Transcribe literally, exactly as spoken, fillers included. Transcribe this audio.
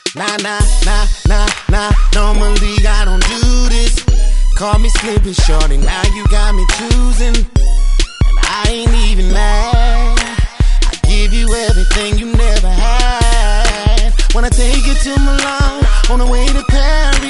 Nah, nah, nah, nah, nah. Normally I don't do this. Call me slipping shorty, now you got me choosing. And I ain't even mad. I give you everything you never had. Wanna take it to Milan, on the way to Paris.